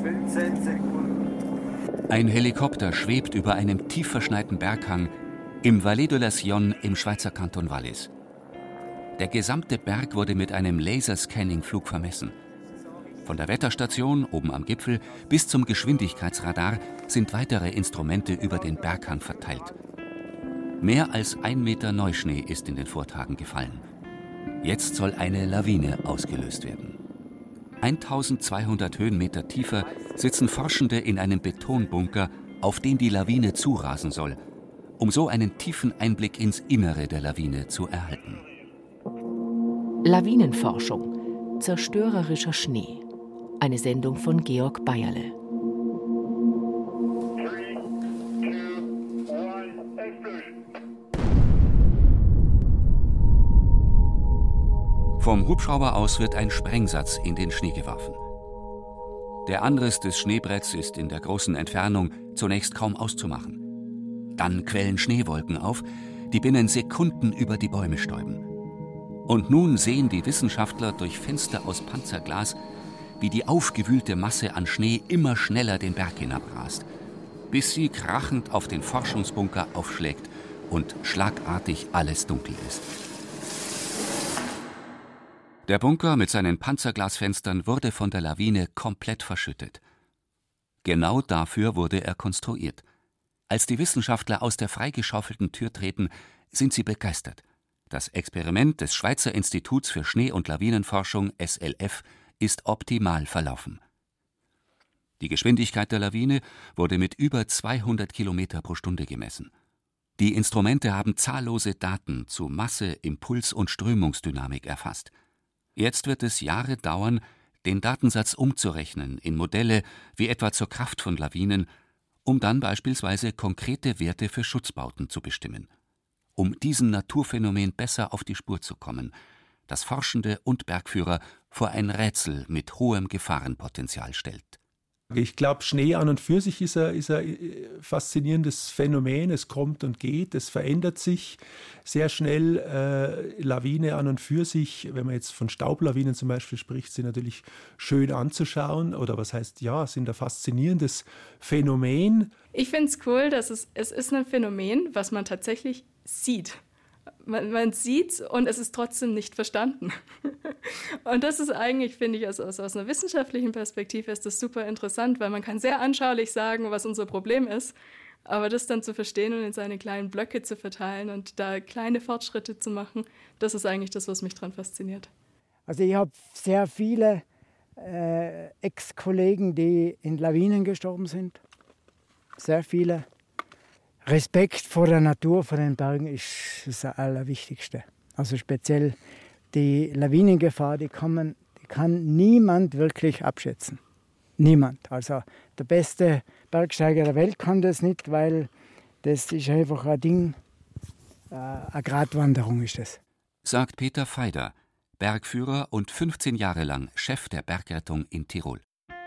15 Sekunden. Ein Helikopter schwebt über einem tief verschneiten Berghang im Vallée de la Sionne im Schweizer Kanton Wallis. Der gesamte Berg wurde mit einem Laserscanning-Flug vermessen. Von der Wetterstation oben am Gipfel bis zum Geschwindigkeitsradar sind weitere Instrumente über den Berghang verteilt. Mehr als 1 Meter Neuschnee ist in den Vortagen gefallen. Jetzt soll eine Lawine ausgelöst werden. 1200 Höhenmeter tiefer sitzen Forschende in einem Betonbunker, auf den die Lawine zurasen soll, um so einen tiefen Einblick ins Innere der Lawine zu erhalten. Lawinenforschung. Zerstörerischer Schnee. Eine Sendung von Georg Bayerle. Vom Hubschrauber aus wird ein Sprengsatz in den Schnee geworfen. Der Anriss des Schneebretts ist in der großen Entfernung zunächst kaum auszumachen. Dann quellen Schneewolken auf, die binnen Sekunden über die Bäume stäuben. Und nun sehen die Wissenschaftler durch Fenster aus Panzerglas, wie die aufgewühlte Masse an Schnee immer schneller den Berg hinabrast, bis sie krachend auf den Forschungsbunker aufschlägt und schlagartig alles dunkel ist. Der Bunker mit seinen Panzerglasfenstern wurde von der Lawine komplett verschüttet. Genau dafür wurde er konstruiert. Als die Wissenschaftler aus der freigeschaufelten Tür treten, sind sie begeistert. Das Experiment des Schweizer Instituts für Schnee- und Lawinenforschung SLF ist optimal verlaufen. Die Geschwindigkeit der Lawine wurde mit über 200 Kilometer pro Stunde gemessen. Die Instrumente haben zahllose Daten zu Masse, Impuls und Strömungsdynamik erfasst. Jetzt wird es Jahre dauern, den Datensatz umzurechnen in Modelle wie etwa zur Kraft von Lawinen, um dann beispielsweise konkrete Werte für Schutzbauten zu bestimmen. Um diesem Naturphänomen besser auf die Spur zu kommen, das Forschende und Bergführer vor ein Rätsel mit hohem Gefahrenpotenzial stellt. Ich glaube, Schnee an und für sich ist ein faszinierendes Phänomen. Es kommt und geht, es verändert sich sehr schnell. Lawine an und für sich, wenn man jetzt von Staublawinen zum Beispiel spricht, sind natürlich schön anzuschauen. Oder was heißt, ja, sind ein faszinierendes Phänomen. Ich finde es cool, dass es ist ein Phänomen, was man tatsächlich sieht. Man sieht es und es ist trotzdem nicht verstanden. Und das ist eigentlich, finde ich, aus einer wissenschaftlichen Perspektive ist das super interessant, weil man kann sehr anschaulich sagen, was unser Problem ist, aber das dann zu verstehen und in seine kleinen Blöcke zu verteilen und da kleine Fortschritte zu machen, das ist eigentlich das, was mich daran fasziniert. Also ich habe sehr viele Ex-Kollegen, die in Lawinen gestorben sind. Sehr viele. Respekt vor der Natur, vor den Bergen ist das Allerwichtigste. Also speziell die Lawinengefahr, die kann niemand wirklich abschätzen. Niemand. Also der beste Bergsteiger der Welt kann das nicht, weil das ist einfach ein Ding, eine Gratwanderung ist das. Sagt Peter Feider, Bergführer und 15 Jahre lang Chef der Bergrettung in Tirol.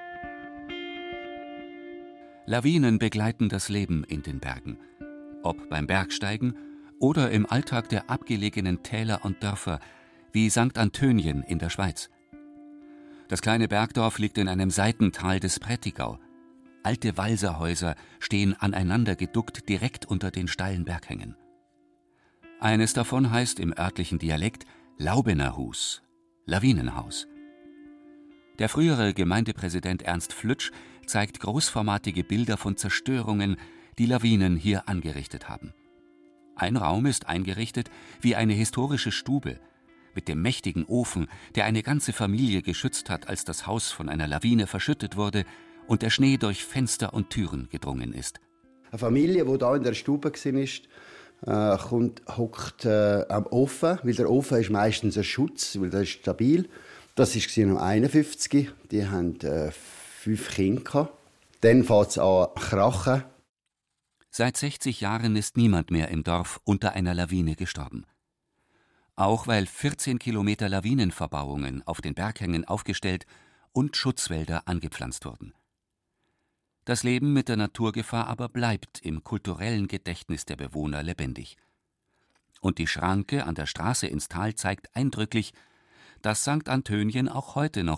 Lawinen begleiten das Leben in den Bergen. Ob beim Bergsteigen oder im Alltag der abgelegenen Täler und Dörfer, wie St. Antönien in der Schweiz. Das kleine Bergdorf liegt in einem Seitental des Prättigau. Alte Walserhäuser stehen aneinander geduckt direkt unter den steilen Berghängen. Eines davon heißt im örtlichen Dialekt Laubenerhus, Lawinenhaus. Der frühere Gemeindepräsident Ernst Flütsch zeigt großformatige Bilder von Zerstörungen, die Lawinen hier angerichtet haben. Ein Raum ist eingerichtet wie eine historische Stube, mit dem mächtigen Ofen, der eine ganze Familie geschützt hat, als das Haus von einer Lawine verschüttet wurde und der Schnee durch Fenster und Türen gedrungen ist. Eine Familie, die hier in der Stube war, hockt am Ofen, weil der Ofen ist meistens ein Schutz, weil der ist stabil. Das war 1951. Die haben 5 Kinder. Dann fängt es an zu krachen. Seit 60 Jahren ist niemand mehr im Dorf unter einer Lawine gestorben. Auch weil 14 Kilometer Lawinenverbauungen auf den Berghängen aufgestellt und Schutzwälder angepflanzt wurden. Das Leben mit der Naturgefahr aber bleibt im kulturellen Gedächtnis der Bewohner lebendig. Und die Schranke an der Straße ins Tal zeigt eindrücklich, dass St. Antönien auch heute noch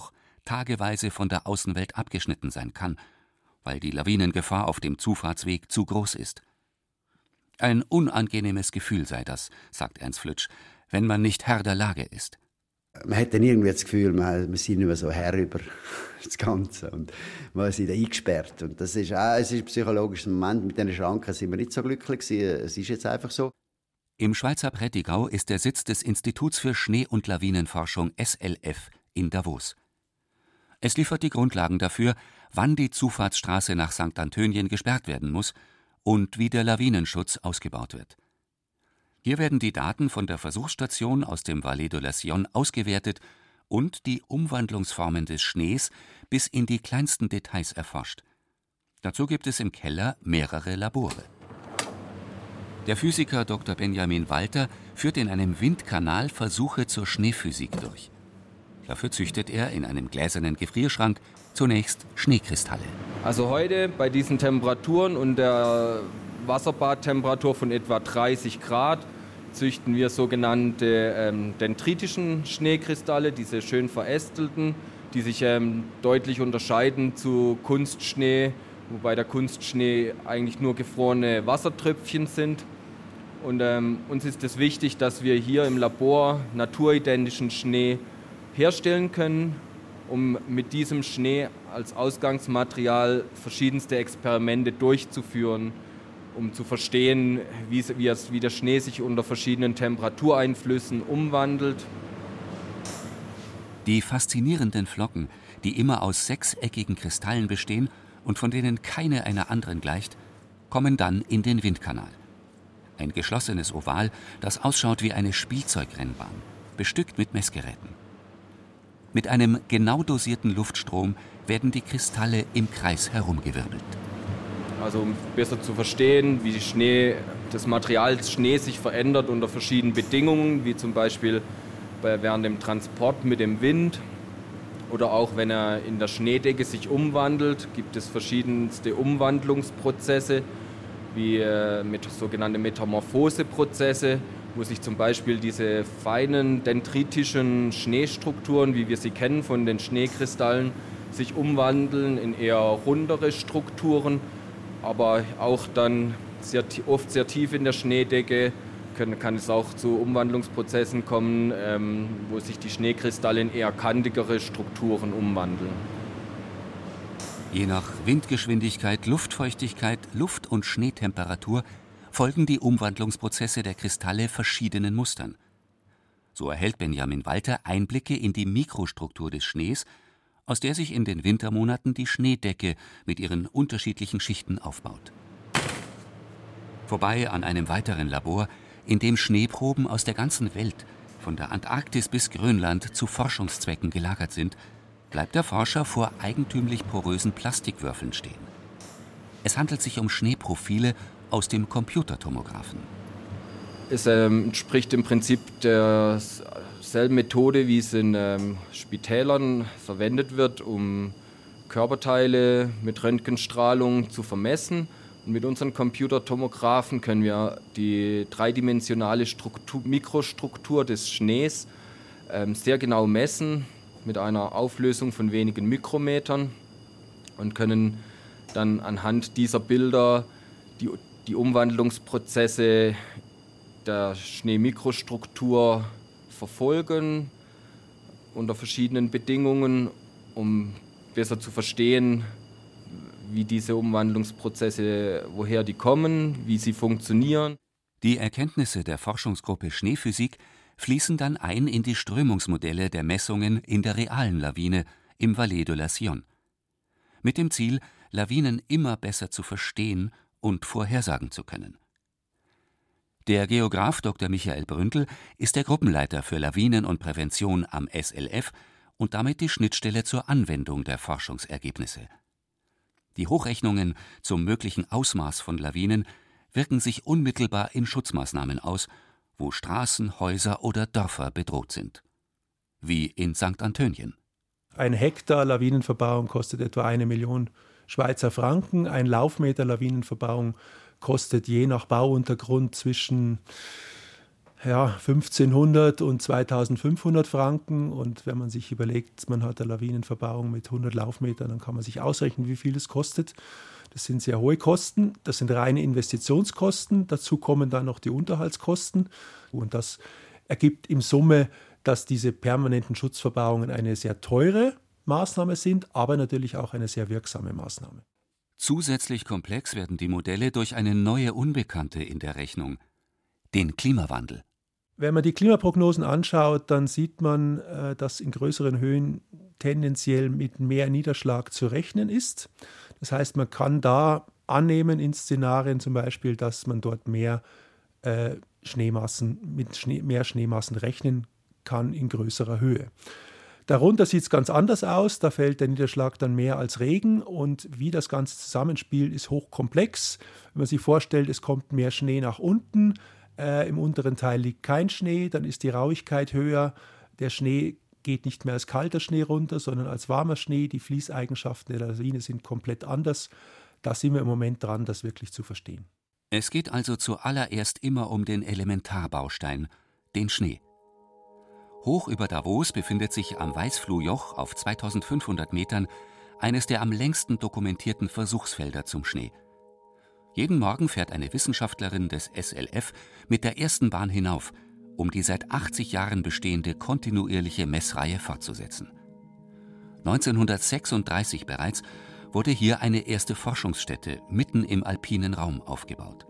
tageweise von der Außenwelt abgeschnitten sein kann, weil die Lawinengefahr auf dem Zufahrtsweg zu groß ist. Ein unangenehmes Gefühl sei das, sagt Ernst Flütsch, wenn man nicht Herr der Lage ist. Man hat dann irgendwie das Gefühl, wir sind nicht mehr so Herr über das Ganze und man sind eingesperrt. Und es ist ein psychologischer Moment. Mit diesen Schranken sind wir nicht so glücklich gewesen. Es ist jetzt einfach so. Im Schweizer Prättigau ist der Sitz des Instituts für Schnee- und Lawinenforschung SLF in Davos. Es liefert die Grundlagen dafür, wann die Zufahrtsstraße nach St. Antönien gesperrt werden muss und wie der Lawinenschutz ausgebaut wird. Hier werden die Daten von der Versuchsstation aus dem Vallée de la Sion ausgewertet und die Umwandlungsformen des Schnees bis in die kleinsten Details erforscht. Dazu gibt es im Keller mehrere Labore. Der Physiker Dr. Benjamin Walter führt in einem Windkanal Versuche zur Schneephysik durch. Dafür züchtet er in einem gläsernen Gefrierschrank zunächst Schneekristalle. Also heute bei diesen Temperaturen und der Wasserbadtemperatur von etwa 30 Grad züchten wir sogenannte dendritischen Schneekristalle, diese schön verästelten, die sich deutlich unterscheiden zu Kunstschnee, wobei der Kunstschnee eigentlich nur gefrorene Wassertröpfchen sind. Und uns ist es wichtig, dass wir hier im Labor naturidentischen Schnee herstellen können, um mit diesem Schnee als Ausgangsmaterial verschiedenste Experimente durchzuführen, um zu verstehen, wie der Schnee sich unter verschiedenen Temperatureinflüssen umwandelt. Die faszinierenden Flocken, die immer aus sechseckigen Kristallen bestehen und von denen keine einer anderen gleicht, kommen dann in den Windkanal. Ein geschlossenes Oval, das ausschaut wie eine Spielzeugrennbahn, bestückt mit Messgeräten. Mit einem genau dosierten Luftstrom werden die Kristalle im Kreis herumgewirbelt. Also um besser zu verstehen, wie das Material des Schnees sich verändert unter verschiedenen Bedingungen, wie zum Beispiel während dem Transport mit dem Wind oder auch wenn er in der Schneedecke sich umwandelt, gibt es verschiedenste Umwandlungsprozesse, wie sogenannte Metamorphoseprozesse, wo sich zum Beispiel diese feinen dendritischen Schneestrukturen, wie wir sie kennen von den Schneekristallen, sich umwandeln in eher rundere Strukturen, aber auch dann oft sehr tief in der Schneedecke kann es auch zu Umwandlungsprozessen kommen, wo sich die Schneekristalle in eher kantigere Strukturen umwandeln. Je nach Windgeschwindigkeit, Luftfeuchtigkeit, Luft- und Schneetemperatur folgen die Umwandlungsprozesse der Kristalle verschiedenen Mustern. So erhält Benjamin Walter Einblicke in die Mikrostruktur des Schnees, aus der sich in den Wintermonaten die Schneedecke mit ihren unterschiedlichen Schichten aufbaut. Vorbei an einem weiteren Labor, in dem Schneeproben aus der ganzen Welt, von der Antarktis bis Grönland, zu Forschungszwecken gelagert sind, bleibt der Forscher vor eigentümlich porösen Plastikwürfeln stehen. Es handelt sich um Schneeprofile aus dem Computertomographen. Es entspricht im Prinzip derselben Methode, wie es in Spitälern verwendet wird, um Körperteile mit Röntgenstrahlung zu vermessen. Und mit unseren Computertomographen können wir die dreidimensionale Mikrostruktur des Schnees sehr genau messen, mit einer Auflösung von wenigen Mikrometern, und können dann anhand dieser Bilder die Umwandlungsprozesse der Schneemikrostruktur verfolgen unter verschiedenen Bedingungen, um besser zu verstehen, wie diese Umwandlungsprozesse, woher die kommen, wie sie funktionieren. Die Erkenntnisse der Forschungsgruppe Schneephysik fließen dann ein in die Strömungsmodelle der Messungen in der realen Lawine im Vallée de la Sion. Mit dem Ziel, Lawinen immer besser zu verstehen und vorhersagen zu können. Der Geograf Dr. Michael Bründel ist der Gruppenleiter für Lawinen und Prävention am SLF und damit die Schnittstelle zur Anwendung der Forschungsergebnisse. Die Hochrechnungen zum möglichen Ausmaß von Lawinen wirken sich unmittelbar in Schutzmaßnahmen aus, wo Straßen, Häuser oder Dörfer bedroht sind. Wie in St. Antönien. Ein Hektar Lawinenverbauung kostet etwa 1 Million Schweizer Franken. Ein Laufmeter Lawinenverbauung kostet je nach Bauuntergrund zwischen 1.500 und 2.500 Franken. Und wenn man sich überlegt, man hat eine Lawinenverbauung mit 100 Laufmetern, dann kann man sich ausrechnen, wie viel das kostet. Das sind sehr hohe Kosten, das sind reine Investitionskosten. Dazu kommen dann noch die Unterhaltskosten. Und das ergibt in Summe, dass diese permanenten Schutzverbauungen eine sehr teure Maßnahme sind, aber natürlich auch eine sehr wirksame Maßnahme. Zusätzlich komplex werden die Modelle durch eine neue Unbekannte in der Rechnung: den Klimawandel. Wenn man die Klimaprognosen anschaut, dann sieht man, dass in größeren Höhen tendenziell mit mehr Niederschlag zu rechnen ist. Das heißt, man kann da annehmen in Szenarien zum Beispiel, dass man dort mehr mehr Schneemassen rechnen kann in größerer Höhe. Darunter sieht es ganz anders aus, da fällt der Niederschlag dann mehr als Regen und wie das Ganze zusammenspielt, ist hochkomplex. Wenn man sich vorstellt, es kommt mehr Schnee nach unten, im unteren Teil liegt kein Schnee, dann ist die Rauigkeit höher, der Schnee geht nicht mehr als kalter Schnee runter, sondern als warmer Schnee, die Fließeigenschaften der Lawine sind komplett anders. Da sind wir im Moment dran, das wirklich zu verstehen. Es geht also zuallererst immer um den Elementarbaustein, den Schnee. Hoch über Davos befindet sich am Weißfluhjoch auf 2500 Metern eines der am längsten dokumentierten Versuchsfelder zum Schnee. Jeden Morgen fährt eine Wissenschaftlerin des SLF mit der ersten Bahn hinauf, um die seit 80 Jahren bestehende kontinuierliche Messreihe fortzusetzen. 1936 bereits wurde hier eine erste Forschungsstätte mitten im alpinen Raum aufgebaut.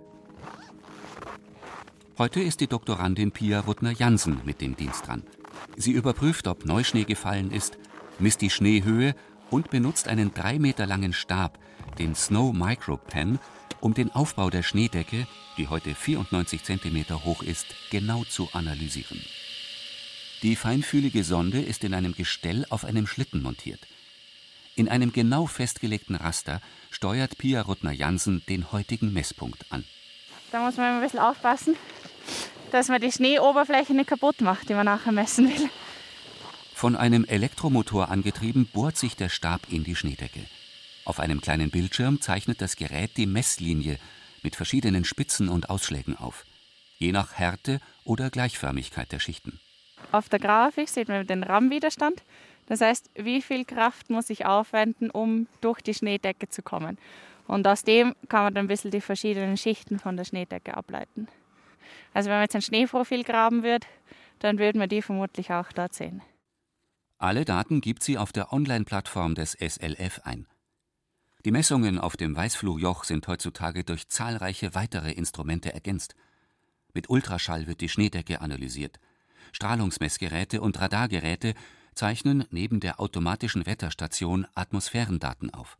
Heute ist die Doktorandin Pia Ruttner-Jansen mit dem Dienst dran. Sie überprüft, ob Neuschnee gefallen ist, misst die Schneehöhe und benutzt einen 3 Meter langen Stab, den Snow Micro Pen, um den Aufbau der Schneedecke, die heute 94 cm hoch ist, genau zu analysieren. Die feinfühlige Sonde ist in einem Gestell auf einem Schlitten montiert. In einem genau festgelegten Raster steuert Pia Ruttner-Jansen den heutigen Messpunkt an. Da muss man immer ein bisschen aufpassen, dass man die Schneeoberfläche nicht kaputt macht, die man nachher messen will. Von einem Elektromotor angetrieben bohrt sich der Stab in die Schneedecke. Auf einem kleinen Bildschirm zeichnet das Gerät die Messlinie mit verschiedenen Spitzen und Ausschlägen auf, je nach Härte oder Gleichförmigkeit der Schichten. Auf der Grafik sieht man den Rammwiderstand. Das heißt, wie viel Kraft muss ich aufwenden, um durch die Schneedecke zu kommen. Und aus dem kann man dann ein bisschen die verschiedenen Schichten von der Schneedecke ableiten. Also wenn man jetzt ein Schneeprofil graben würde, dann würden wir die vermutlich auch dort sehen. Alle Daten gibt sie auf der Online-Plattform des SLF ein. Die Messungen auf dem Weißfluhjoch sind heutzutage durch zahlreiche weitere Instrumente ergänzt. Mit Ultraschall wird die Schneedecke analysiert. Strahlungsmessgeräte und Radargeräte zeichnen neben der automatischen Wetterstation Atmosphärendaten auf.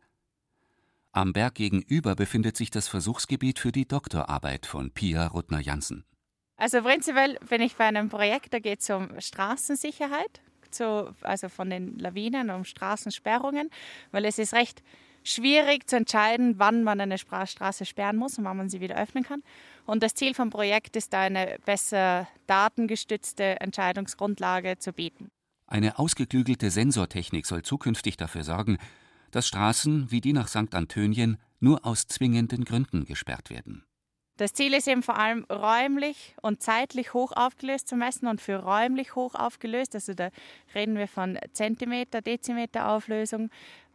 Am Berg gegenüber befindet sich das Versuchsgebiet für die Doktorarbeit von Pia Ruttner-Jansen. Also prinzipiell bin ich bei einem Projekt, da geht es um Straßensicherheit, also von den Lawinen, um Straßensperrungen, weil es ist recht schwierig zu entscheiden, wann man eine Straße sperren muss und wann man sie wieder öffnen kann. Und das Ziel vom Projekt ist, da eine besser datengestützte Entscheidungsgrundlage zu bieten. Eine ausgeklügelte Sensortechnik soll zukünftig dafür sorgen, dass Straßen wie die nach St. Antönien nur aus zwingenden Gründen gesperrt werden. Das Ziel ist eben vor allem räumlich und zeitlich hoch aufgelöst zu messen und für räumlich hoch aufgelöst, also da reden wir von Zentimeter, Dezimeter Auflösung.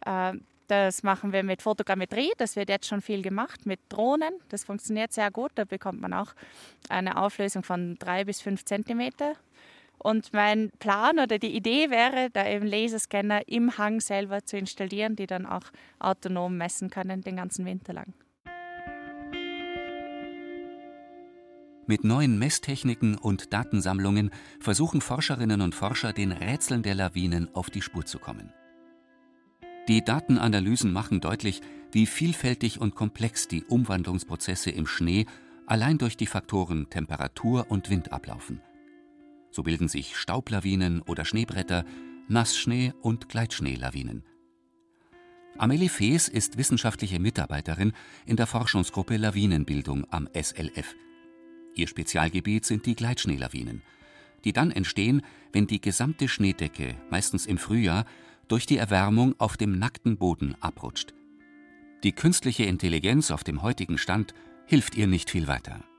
Das machen wir mit Fotogrammetrie, das wird jetzt schon viel gemacht, mit Drohnen, das funktioniert sehr gut, da bekommt man auch eine Auflösung von 3 bis 5 Zentimeter. Und mein Plan oder die Idee wäre, da eben Laserscanner im Hang selber zu installieren, die dann auch autonom messen können den ganzen Winter lang. Mit neuen Messtechniken und Datensammlungen versuchen Forscherinnen und Forscher, den Rätseln der Lawinen auf die Spur zu kommen. Die Datenanalysen machen deutlich, wie vielfältig und komplex die Umwandlungsprozesse im Schnee allein durch die Faktoren Temperatur und Wind ablaufen. So bilden sich Staublawinen oder Schneebretter, Nassschnee- und Gleitschneelawinen. Amelie Fees ist wissenschaftliche Mitarbeiterin in der Forschungsgruppe Lawinenbildung am SLF. Ihr Spezialgebiet sind die Gleitschneelawinen, die dann entstehen, wenn die gesamte Schneedecke, meistens im Frühjahr, durch die Erwärmung auf dem nackten Boden abrutscht. Die künstliche Intelligenz auf dem heutigen Stand hilft ihr nicht viel weiter.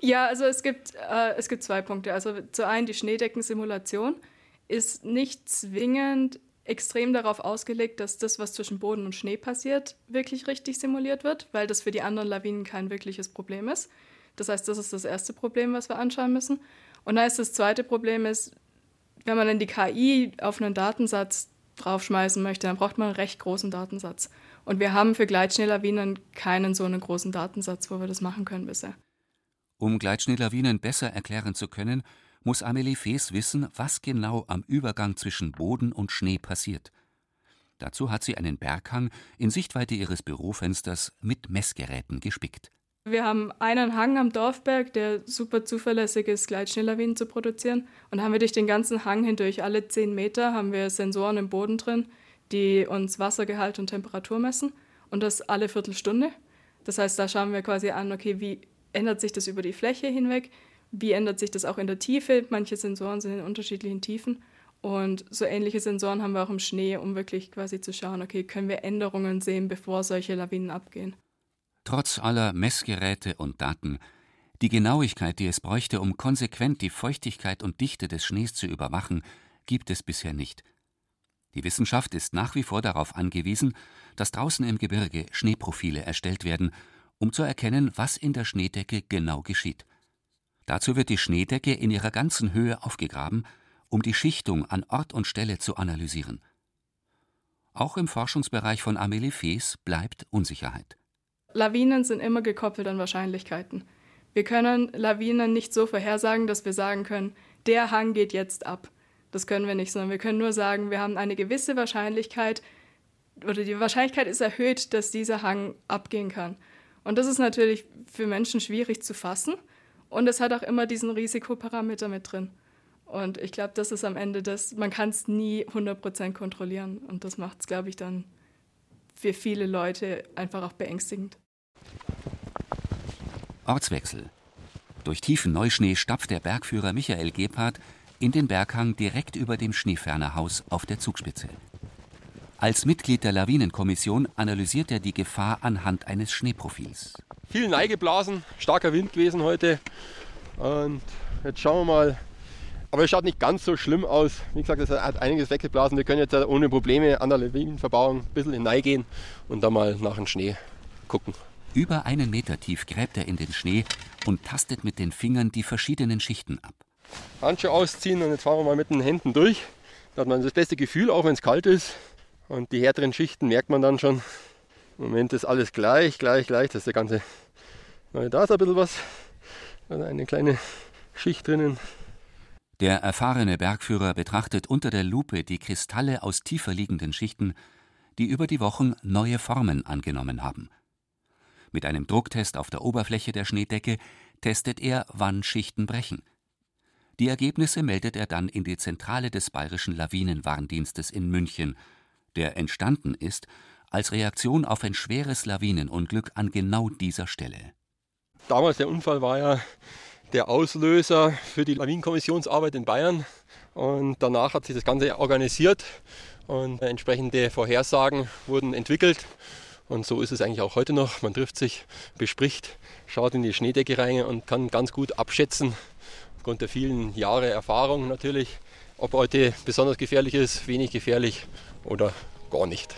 Ja, also es gibt 2 Punkte. Also zu einen, die Schneedeckensimulation ist nicht zwingend extrem darauf ausgelegt, dass das, was zwischen Boden und Schnee passiert, wirklich richtig simuliert wird, weil das für die anderen Lawinen kein wirkliches Problem ist. Das heißt, das ist das erste Problem, was wir anschauen müssen. Und dann ist das zweite Problem, wenn man dann die KI auf einen Datensatz draufschmeißen möchte, dann braucht man einen recht großen Datensatz. Und wir haben für Gleitschneelawinen keinen so einen großen Datensatz, wo wir das machen können bisher. Um Gleitschneelawinen besser erklären zu können, muss Amélie Fees wissen, was genau am Übergang zwischen Boden und Schnee passiert. Dazu hat sie einen Berghang in Sichtweite ihres Bürofensters mit Messgeräten gespickt. Wir haben einen Hang am Dorfberg, der super zuverlässig ist, Gleitschneelawinen zu produzieren. Und haben wir durch den ganzen Hang hindurch, alle 10 Meter, haben wir Sensoren im Boden drin, die uns Wassergehalt und Temperatur messen. Und das alle Viertelstunde. Das heißt, da schauen wir quasi an, okay, wie ändert sich das über die Fläche hinweg? Wie ändert sich das auch in der Tiefe? Manche Sensoren sind in unterschiedlichen Tiefen. Und so ähnliche Sensoren haben wir auch im Schnee, um wirklich quasi zu schauen, okay, können wir Änderungen sehen, bevor solche Lawinen abgehen. Trotz aller Messgeräte und Daten, die Genauigkeit, die es bräuchte, um konsequent die Feuchtigkeit und Dichte des Schnees zu überwachen, gibt es bisher nicht. Die Wissenschaft ist nach wie vor darauf angewiesen, dass draußen im Gebirge Schneeprofile erstellt werden, um zu erkennen, was in der Schneedecke genau geschieht. Dazu wird die Schneedecke in ihrer ganzen Höhe aufgegraben, um die Schichtung an Ort und Stelle zu analysieren. Auch im Forschungsbereich von Amélie Fees bleibt Unsicherheit. Lawinen sind immer gekoppelt an Wahrscheinlichkeiten. Wir können Lawinen nicht so vorhersagen, dass wir sagen können, der Hang geht jetzt ab. Das können wir nicht, sondern wir können nur sagen, wir haben eine gewisse Wahrscheinlichkeit, oder die Wahrscheinlichkeit ist erhöht, dass dieser Hang abgehen kann. Und das ist natürlich für Menschen schwierig zu fassen. Und es hat auch immer diesen Risikoparameter mit drin. Und ich glaube, das ist am Ende das, man kann es nie 100% kontrollieren. Und das macht es, glaube ich, dann für viele Leute einfach auch beängstigend. Ortswechsel. Durch tiefen Neuschnee stapft der Bergführer Michael Gebhardt in den Berghang direkt über dem Schneefernerhaus auf der Zugspitze. Als Mitglied der Lawinenkommission analysiert er die Gefahr anhand eines Schneeprofils. Viel Neigeblasen, starker Wind gewesen heute. Und jetzt schauen wir mal. Aber es schaut nicht ganz so schlimm aus. Wie gesagt, es hat einiges weggeblasen. Wir können jetzt ohne Probleme an der Lawinenverbauung ein bisschen in Nei gehen und da mal nach dem Schnee gucken. Über 1 Meter tief gräbt er in den Schnee und tastet mit den Fingern die verschiedenen Schichten ab. Handschuhe ausziehen und jetzt fahren wir mal mit den Händen durch. Da hat man das beste Gefühl, auch wenn es kalt ist. Und die härteren Schichten merkt man dann schon. Im Moment ist alles gleich. Das ist der ganze. Da ist ein bisschen was. Da ist eine kleine Schicht drinnen. Der erfahrene Bergführer betrachtet unter der Lupe die Kristalle aus tiefer liegenden Schichten, die über die Wochen neue Formen angenommen haben. Mit einem Drucktest auf der Oberfläche der Schneedecke testet er, wann Schichten brechen. Die Ergebnisse meldet er dann in die Zentrale des Bayerischen Lawinenwarndienstes in München, der entstanden ist als Reaktion auf ein schweres Lawinenunglück an genau dieser Stelle. Damals der Unfall war ja der Auslöser für die Lawinenkommissionsarbeit in Bayern. Und danach hat sich das Ganze organisiert und entsprechende Vorhersagen wurden entwickelt. Und so ist es eigentlich auch heute noch. Man trifft sich, bespricht, schaut in die Schneedecke rein und kann ganz gut abschätzen, aufgrund der vielen Jahre Erfahrung natürlich, ob heute besonders gefährlich ist, wenig gefährlich oder gar nicht.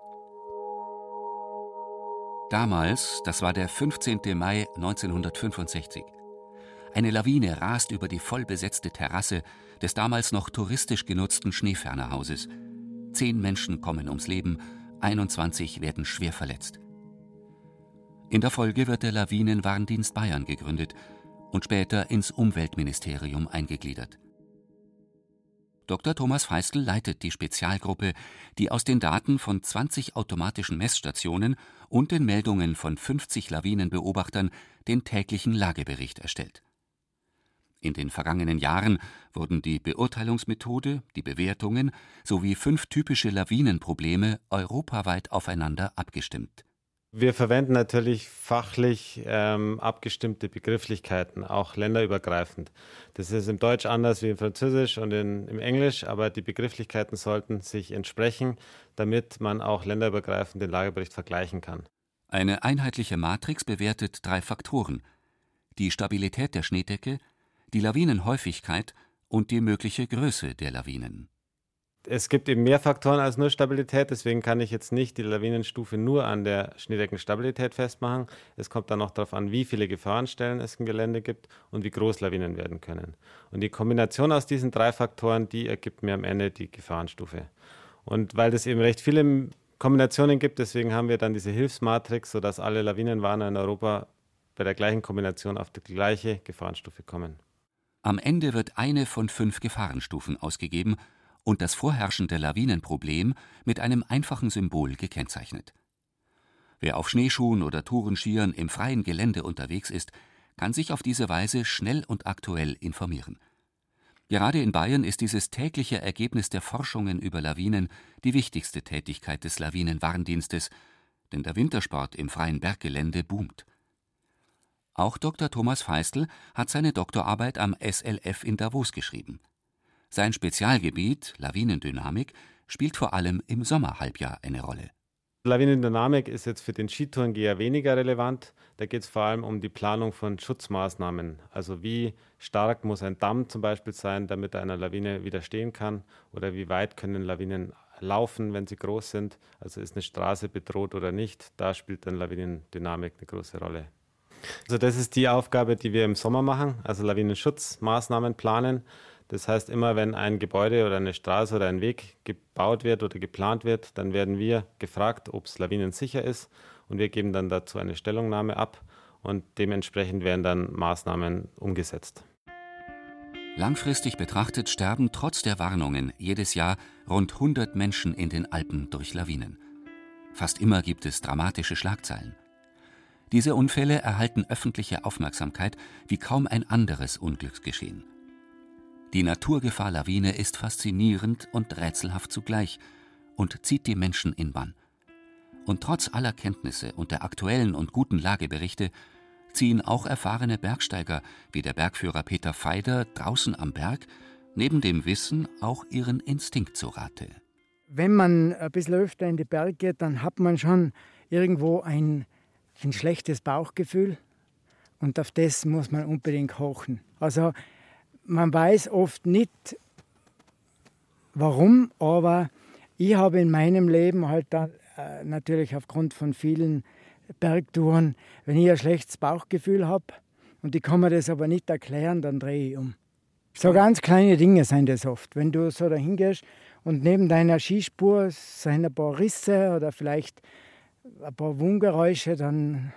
Damals, das war der 15. Mai 1965. Eine Lawine rast über die vollbesetzte Terrasse des damals noch touristisch genutzten Schneefernerhauses. 10 Menschen kommen ums Leben, 21 werden schwer verletzt. In der Folge wird der Lawinenwarndienst Bayern gegründet und später ins Umweltministerium eingegliedert. Dr. Thomas Feistl leitet die Spezialgruppe, die aus den Daten von 20 automatischen Messstationen und den Meldungen von 50 Lawinenbeobachtern den täglichen Lagebericht erstellt. In den vergangenen Jahren wurden die Beurteilungsmethode, die Bewertungen sowie 5 typische Lawinenprobleme europaweit aufeinander abgestimmt. Wir verwenden natürlich fachlich abgestimmte Begrifflichkeiten, auch länderübergreifend. Das ist im Deutsch anders wie im Französisch und im Englisch, aber die Begrifflichkeiten sollten sich entsprechen, damit man auch länderübergreifend den Lagebericht vergleichen kann. Eine einheitliche Matrix bewertet 3 Faktoren: die Stabilität der Schneedecke, die Lawinenhäufigkeit und die mögliche Größe der Lawinen. Es gibt eben mehr Faktoren als nur Stabilität, deswegen kann ich jetzt nicht die Lawinenstufe nur an der Schneedeckenstabilität festmachen. Es kommt dann noch darauf an, wie viele Gefahrenstellen es im Gelände gibt und wie groß Lawinen werden können. Und die Kombination aus diesen 3 Faktoren, die ergibt mir am Ende die Gefahrenstufe. Und weil es eben recht viele Kombinationen gibt, deswegen haben wir dann diese Hilfsmatrix, sodass alle Lawinenwarner in Europa bei der gleichen Kombination auf die gleiche Gefahrenstufe kommen. Am Ende wird eine von 5 Gefahrenstufen ausgegeben und das vorherrschende Lawinenproblem mit einem einfachen Symbol gekennzeichnet. Wer auf Schneeschuhen oder Tourenskiern im freien Gelände unterwegs ist, kann sich auf diese Weise schnell und aktuell informieren. Gerade in Bayern ist dieses tägliche Ergebnis der Forschungen über Lawinen die wichtigste Tätigkeit des Lawinenwarndienstes, denn der Wintersport im freien Berggelände boomt. Auch Dr. Thomas Feistl hat seine Doktorarbeit am SLF in Davos geschrieben. Sein Spezialgebiet, Lawinendynamik, spielt vor allem im Sommerhalbjahr eine Rolle. Lawinendynamik ist jetzt für den Skitourengeher weniger relevant. Da geht es vor allem um die Planung von Schutzmaßnahmen. Also wie stark muss ein Damm zum Beispiel sein, damit er einer Lawine widerstehen kann? Oder wie weit können Lawinen laufen, wenn sie groß sind? Also ist eine Straße bedroht oder nicht? Da spielt dann Lawinendynamik eine große Rolle. Also das ist die Aufgabe, die wir im Sommer machen, also Lawinenschutzmaßnahmen planen. Das heißt, immer wenn ein Gebäude oder eine Straße oder ein Weg gebaut wird oder geplant wird, dann werden wir gefragt, ob es lawinensicher ist, und wir geben dann dazu eine Stellungnahme ab und dementsprechend werden dann Maßnahmen umgesetzt. Langfristig betrachtet sterben trotz der Warnungen jedes Jahr rund 100 Menschen in den Alpen durch Lawinen. Fast immer gibt es dramatische Schlagzeilen. Diese Unfälle erhalten öffentliche Aufmerksamkeit wie kaum ein anderes Unglücksgeschehen. Die Naturgefahr Lawine ist faszinierend und rätselhaft zugleich und zieht die Menschen in Bann. Und trotz aller Kenntnisse und der aktuellen und guten Lageberichte ziehen auch erfahrene Bergsteiger wie der Bergführer Peter Feider draußen am Berg neben dem Wissen auch ihren Instinkt zu Rate. Wenn man ein bisschen öfter in die Berge geht, dann hat man schon irgendwo ein schlechtes Bauchgefühl und auf das muss man unbedingt horchen. Also man weiß oft nicht, warum, aber ich habe in meinem Leben halt dann natürlich aufgrund von vielen Bergtouren, wenn ich ein schlechtes Bauchgefühl habe und ich kann mir das aber nicht erklären, dann drehe ich um. So ganz kleine Dinge sind das oft. Wenn du so dahin gehst und neben deiner Skispur sind ein paar Risse oder vielleicht ein paar Wundgeräusche, dann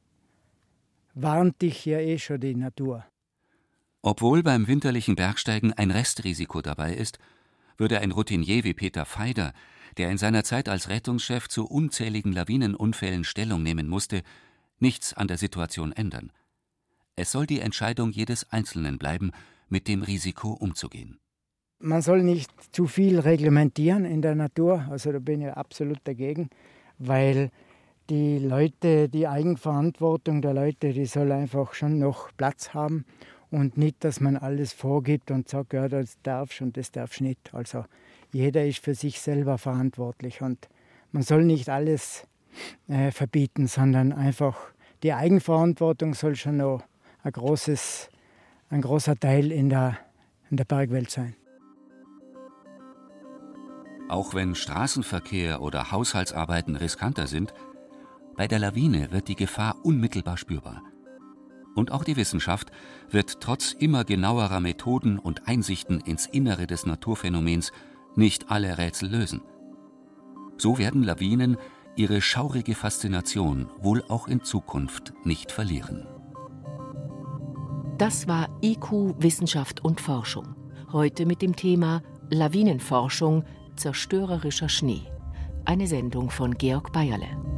warnt dich ja eh schon die Natur. Obwohl beim winterlichen Bergsteigen ein Restrisiko dabei ist, würde ein Routinier wie Peter Feider, der in seiner Zeit als Rettungschef zu unzähligen Lawinenunfällen Stellung nehmen musste, nichts an der Situation ändern. Es soll die Entscheidung jedes Einzelnen bleiben, mit dem Risiko umzugehen. Man soll nicht zu viel reglementieren in der Natur, also da bin ich absolut dagegen, weil die Leute, die Eigenverantwortung der Leute, die soll einfach schon noch Platz haben. Und nicht, dass man alles vorgibt und sagt, ja, das darfst und das darfst nicht. Also jeder ist für sich selber verantwortlich und man soll nicht alles verbieten, sondern einfach die Eigenverantwortung soll schon noch ein großer Teil in der Bergwelt sein. Auch wenn Straßenverkehr oder Haushaltsarbeiten riskanter sind, bei der Lawine wird die Gefahr unmittelbar spürbar. Und auch die Wissenschaft wird trotz immer genauerer Methoden und Einsichten ins Innere des Naturphänomens nicht alle Rätsel lösen. So werden Lawinen ihre schaurige Faszination wohl auch in Zukunft nicht verlieren. Das war IQ Wissenschaft und Forschung. Heute mit dem Thema Lawinenforschung, zerstörerischer Schnee. Eine Sendung von Georg Bayerle.